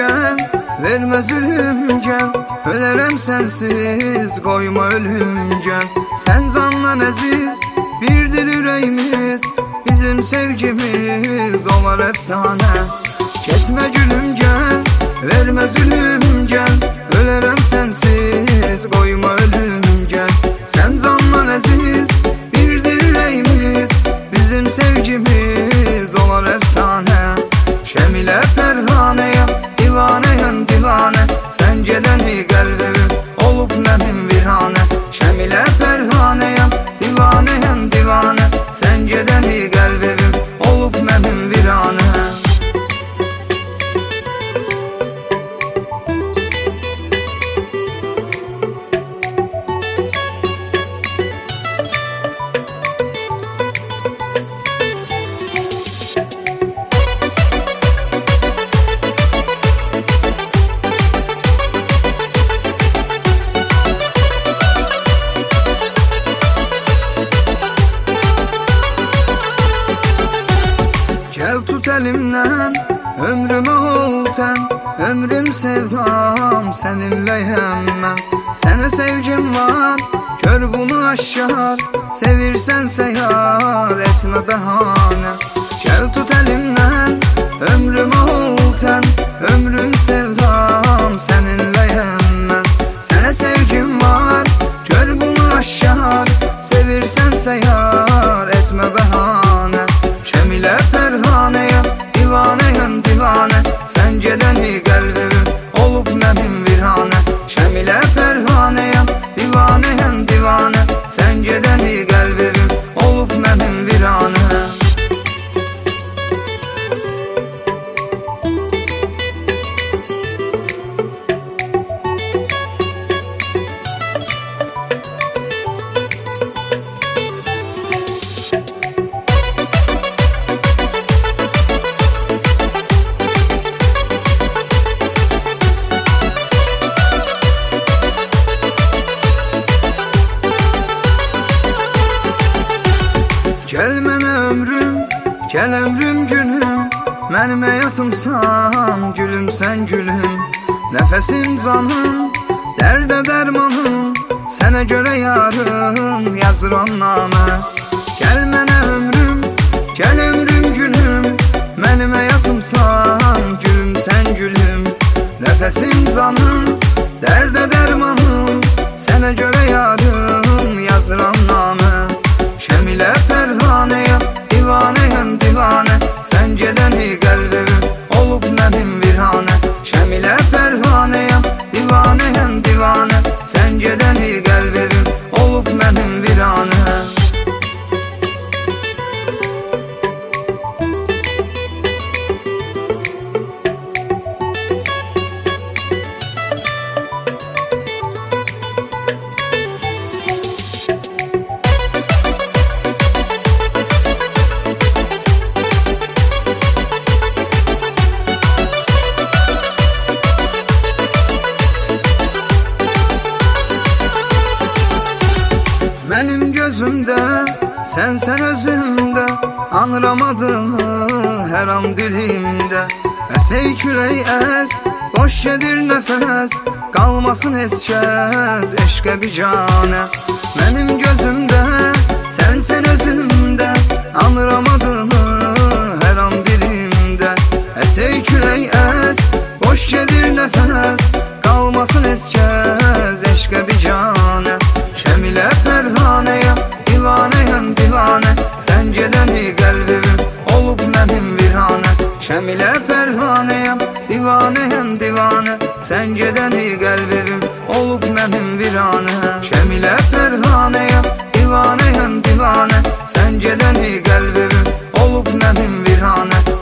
gel, vermə zülüm gel. Ölərəm sənsiz, qoyma ölüm gel. Sən candan əziz, birdir ürəyimiz. Bizim sevgimiz olar əfsanə. Getmə gülüm gel, vermə zülüm gel. Ölərəm sənsiz, qoyma ölüm gel. Sən candan əziz, birdir ürəyimiz. Bizim sevgimiz olar əfsanə. Şəmilə pərvanəyəm, divanəyəm divanə. Sən gedəni qəlbim olub mənim viranə. Şəmilə pərvanəyəm, divanəyəm divanə. Sən gedəni qəlbim olub mənim viranə. Gel tut elimden, ömrüme ol ten. Ömrüm sevdam, seninleyim ben. Sana sevgim var, gör bunu aşar. Sevirsense yar, etme behane. Gel tut elimden, ömrüme ol ten. Ömrüm sevdam, seninleyim ben. Sana sevgim var, gör bunu aşar. Sevirsense yar, etme behane. Şəmilə pərvanəyəm, divanəyəm divanə. Sən gedəni qəlbim olub mənim viranə. Şəmilə pərvanəyəm, divanəyəm divanə. Sən gedəni qəlbim olub mənim viranə. Gel mənə ömrüm, gəl ömrüm günüm. Mənim həyatımsan, gülüm sən gülüm. Nəfəsim canım, dərdə dərmanım. Sənə görə yarım, yazıram namə. Gəl mənə ömrüm, gəl ömrüm günüm. Mənim həyatımsan, gülüm sən gülüm. Nəfəsim canım, dərdə dərmanım. Sənə görə yarım, yazıram namə. Şəmilə pərvanəyəm, divanəyəm divanə. Sən gedəni qəlbim olub mənim viranə. Şəmilə pərvanəyəm, divanəyəm divanə. Sən gedəni qəlbim olub mənim viranə. Mənim gözümdə, sənsən özümdə. Anıramadığımı hər an dilimdə. Əsey külək əs, boş gedir nəfəs. Qalmasın heç kəs, eşqə biganə. Mənim gözümdə, sənsən özümdə. Anıramadığımı hər an dilimdə. Əsey külək əs, boş gedir nəfəs. Qalmasın heç kəs, eşqə biganə. Şəmilə pərvanəyəm, divanəyəm divanə. Sən gedəni qəlbim olub mənim viranə. Şəmilə pərvanəyəm, divanəyəm divanə. Sən gedəni qəlbim olub mənim viranə. Şəmilə pərvanəyəm, divanəyəm divanə. Sən gedəni qəlbim olub mənim viranə.